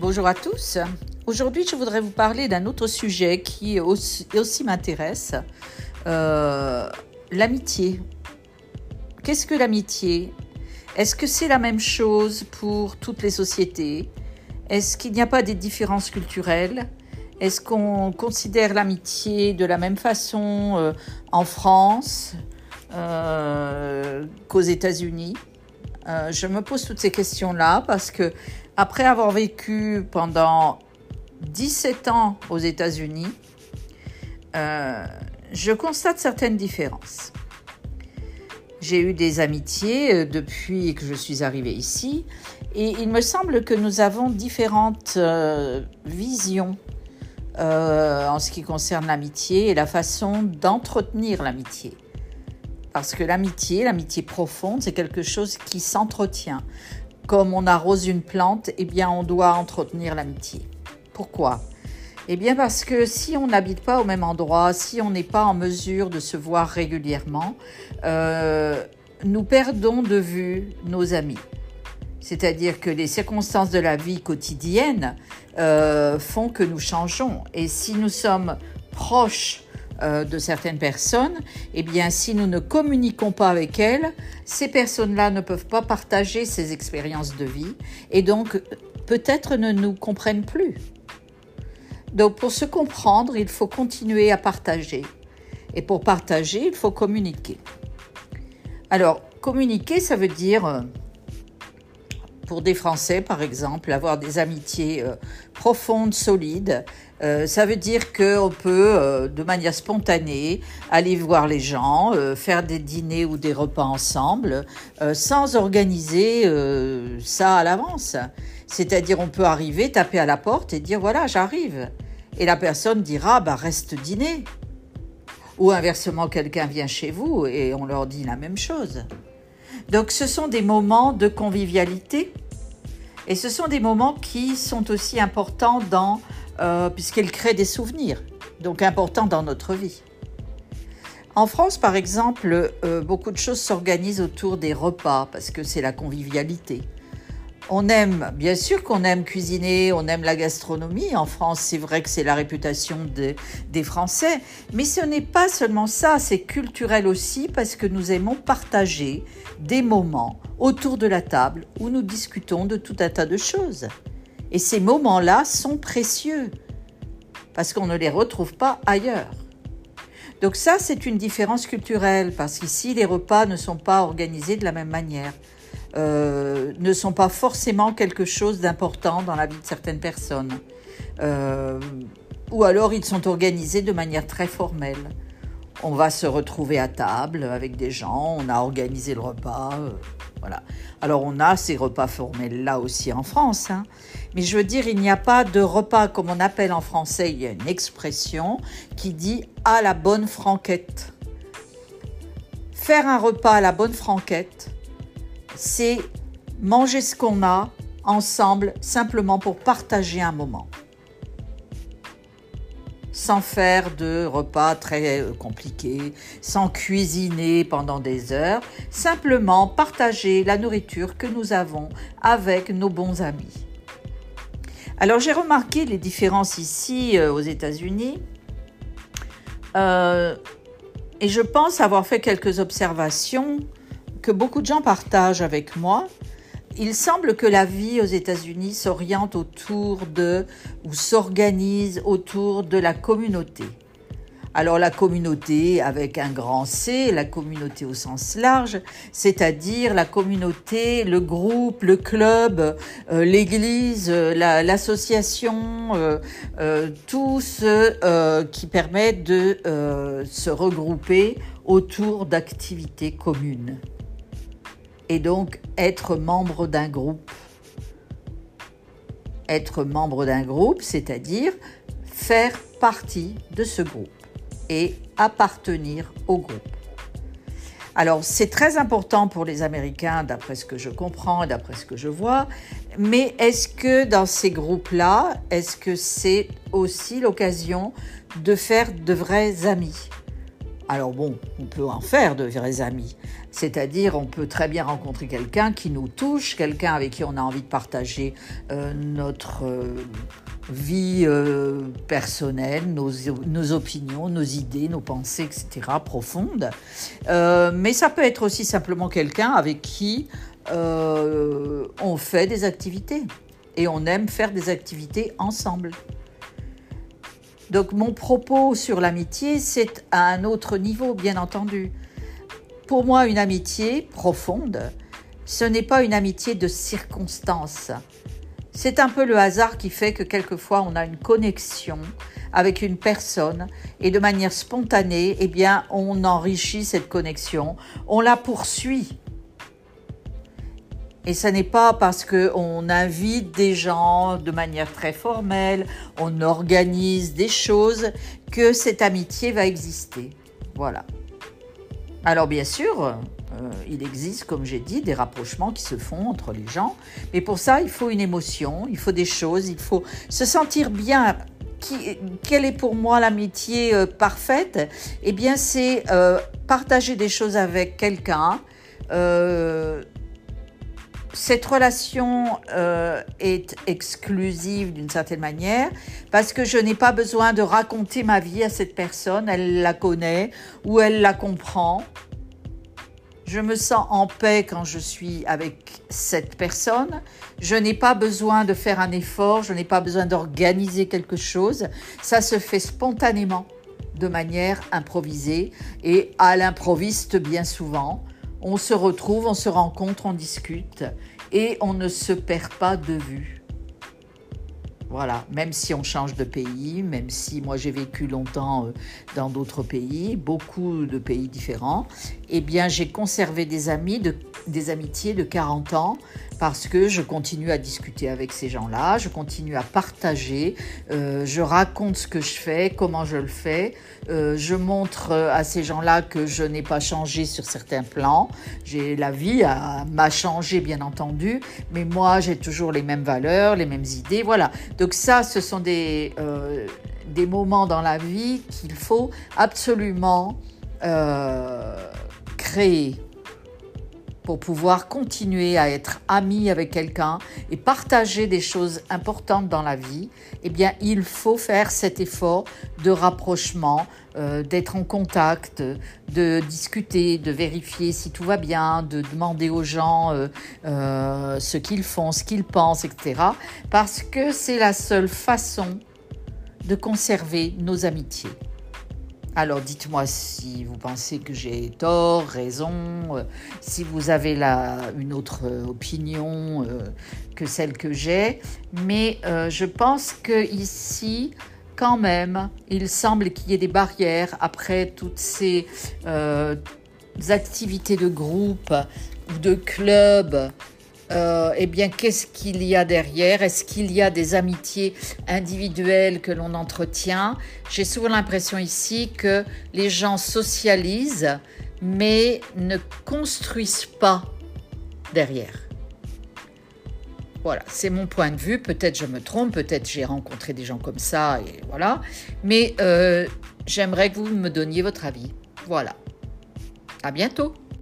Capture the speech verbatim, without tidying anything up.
bonjour à tous. Aujourd'hui, je voudrais vous parler d'un autre sujet qui aussi, aussi m'intéresse, euh, l'amitié. Qu'est-ce que l'amitié ? Est-ce que c'est la même chose pour toutes les sociétés ? Est-ce qu'il n'y a pas des différences culturelles ? Est-ce qu'on considère l'amitié de la même façon euh, en France euh, qu'aux États-Unis ? euh, Je me pose toutes ces questions-là parce que après avoir vécu pendant dix-sept ans aux États-Unis, euh, je constate certaines différences. J'ai eu des amitiés depuis que je suis arrivée ici et il me semble que nous avons différentes euh, visions euh, en ce qui concerne l'amitié et la façon d'entretenir l'amitié. Parce que l'amitié, l'amitié profonde, c'est quelque chose qui s'entretient. Comme on arrose une plante, eh bien on doit entretenir l'amitié. Pourquoi ? Eh bien parce que si on n'habite pas au même endroit, si on n'est pas en mesure de se voir régulièrement, euh, nous perdons de vue nos amis. C'est-à-dire que les circonstances de la vie quotidienne euh, font que nous changeons. Et si nous sommes proches euh, de certaines personnes, eh bien si nous ne communiquons pas avec elles, ces personnes-là ne peuvent pas partager ces expériences de vie et donc peut-être ne nous comprennent plus. Donc, pour se comprendre, il faut continuer à partager. Et pour partager, il faut communiquer. Alors, communiquer, ça veut dire, pour des Français, par exemple, avoir des amitiés euh, profondes, solides. Euh, ça veut dire qu'on peut, euh, de manière spontanée, aller voir les gens, euh, faire des dîners ou des repas ensemble, euh, sans organiser euh, ça à l'avance. C'est-à-dire, on peut arriver, taper à la porte et dire « voilà, j'arrive ». Et la personne dira bah, « reste dîner ». Ou inversement, quelqu'un vient chez vous et on leur dit la même chose. Donc, ce sont des moments de convivialité et ce sont des moments qui sont aussi importants dans, euh, puisqu'ils créent des souvenirs, donc importants dans notre vie. En France, par exemple, euh, beaucoup de choses s'organisent autour des repas parce que c'est la convivialité. On aime, bien sûr qu'on aime cuisiner, on aime la gastronomie. En France, c'est vrai que c'est la réputation de, des Français. Mais ce n'est pas seulement ça, c'est culturel aussi parce que nous aimons partager des moments autour de la table où nous discutons de tout un tas de choses. Et ces moments-là sont précieux parce qu'on ne les retrouve pas ailleurs. Donc ça, c'est une différence culturelle parce qu'ici, les repas ne sont pas organisés de la même manière. Euh, ne sont pas forcément quelque chose d'important dans la vie de certaines personnes. Euh, ou alors ils sont organisés de manière très formelle. On va se retrouver à table avec des gens, on a organisé le repas, euh, voilà. Alors on a ces repas formels là aussi en France, hein. Mais je veux dire, il n'y a pas de repas comme on appelle en français, il y a une expression qui dit « à la bonne franquette ». Faire un repas à la bonne franquette, c'est manger ce qu'on a ensemble simplement pour partager un moment. Sans faire de repas très compliqués, sans cuisiner pendant des heures, simplement partager la nourriture que nous avons avec nos bons amis. Alors j'ai remarqué les différences ici euh, aux États-Unis euh, et je pense avoir fait quelques observations que beaucoup de gens partagent avec moi. Il semble que la vie aux États-Unis s'oriente autour de, ou s'organise autour de la communauté. Alors la communauté avec un grand C, la communauté au sens large, c'est-à-dire la communauté, le groupe, le club, euh, l'église, euh, la, l'association, euh, euh, tout ce euh, qui permet de euh, se regrouper autour d'activités communes. Et donc, être membre d'un groupe. Être membre d'un groupe, c'est-à-dire faire partie de ce groupe et appartenir au groupe. Alors, c'est très important pour les Américains, d'après ce que je comprends et d'après ce que je vois, mais est-ce que dans ces groupes-là, est-ce que c'est aussi l'occasion de faire de vrais amis ? Alors bon, on peut en faire de vrais amis, c'est-à-dire on peut très bien rencontrer quelqu'un qui nous touche, quelqu'un avec qui on a envie de partager euh, notre euh, vie euh, personnelle, nos, nos opinions, nos idées, nos pensées, et cetera profondes. Euh, mais ça peut être aussi simplement quelqu'un avec qui euh, on fait des activités et on aime faire des activités ensemble. Donc mon propos sur l'amitié, c'est à un autre niveau, bien entendu. Pour moi, une amitié profonde, ce n'est pas une amitié de circonstance. C'est un peu le hasard qui fait que quelquefois on a une connexion avec une personne et de manière spontanée, eh bien, on enrichit cette connexion, on la poursuit. Et ce n'est pas parce qu'on invite des gens de manière très formelle, on organise des choses, que cette amitié va exister. Voilà. Alors bien sûr, euh, il existe, comme j'ai dit, des rapprochements qui se font entre les gens. Mais pour ça, il faut une émotion, il faut des choses, il faut se sentir bien. Qui, quelle est pour moi l'amitié euh, parfaite ? Eh bien, c'est euh, partager des choses avec quelqu'un. Euh, Cette relation euh, est exclusive d'une certaine manière parce que je n'ai pas besoin de raconter ma vie à cette personne, elle la connaît ou elle la comprend. Je me sens en paix quand je suis avec cette personne. Je n'ai pas besoin de faire un effort, je n'ai pas besoin d'organiser quelque chose. Ça se fait spontanément, de manière improvisée et à l'improviste bien souvent. On se retrouve, on se rencontre, on discute et on ne se perd pas de vue. Voilà, même si on change de pays, même si moi j'ai vécu longtemps dans d'autres pays, beaucoup de pays différents, eh bien j'ai conservé des amis, de, des amitiés de quarante ans parce que je continue à discuter avec ces gens-là, je continue à partager, euh, je raconte ce que je fais, comment je le fais, euh, je montre à ces gens-là que je n'ai pas changé sur certains plans, j'ai, la vie a, m'a changé bien entendu, mais moi j'ai toujours les mêmes valeurs, les mêmes idées, voilà. Donc ça, ce sont des, euh, des moments dans la vie qu'il faut absolument euh, créer pour pouvoir continuer à être ami avec quelqu'un et partager des choses importantes dans la vie. Eh bien, il faut faire cet effort de rapprochement, euh, d'être en contact, de discuter, de vérifier si tout va bien, de demander aux gens euh, euh, ce qu'ils font, ce qu'ils pensent, et cetera. Parce que c'est la seule façon de conserver nos amitiés. Alors dites-moi si vous pensez que j'ai tort, raison, euh, si vous avez la, une autre euh, opinion euh, que celle que j'ai. Mais euh, je pense qu'ici, quand même, il semble qu'il y ait des barrières après toutes ces euh, activités de groupe ou de club. Euh, eh bien, qu'est-ce qu'il y a derrière ? Est-ce qu'il y a des amitiés individuelles que l'on entretient ? J'ai souvent l'impression ici que les gens socialisent, mais ne construisent pas derrière. Voilà, c'est mon point de vue. Peut-être je me trompe, peut-être j'ai rencontré des gens comme ça, et voilà. Mais euh, j'aimerais que vous me donniez votre avis. Voilà. À bientôt.